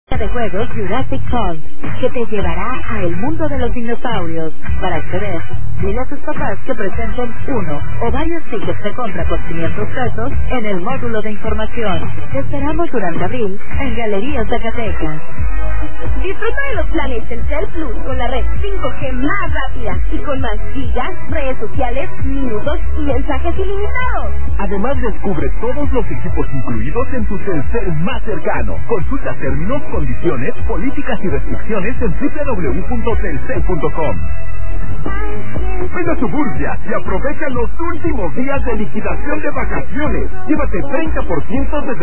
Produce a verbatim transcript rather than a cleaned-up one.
de juegos Jurassic Park, que te llevará a el mundo de los dinosaurios. Para acceder, dile a tus papás que presenten uno o varios tickets de compra por quinientos pesos en el módulo de información. Te esperamos durante abril en Galerías Zacatecas. Disfruta de los planes Telcel Plus con la red cinco G más rápida y con más gigas, redes sociales, minutos y mensajes ilimitados. Además, descubre todos los equipos incluidos en tu Telcel más cercano. Consulta términos, condiciones, políticas y restricciones en doble u doble u doble u punto telcel punto com. Ven a Suburbia y aprovecha los últimos días de liquidación de vacaciones. Llévate treinta por ciento de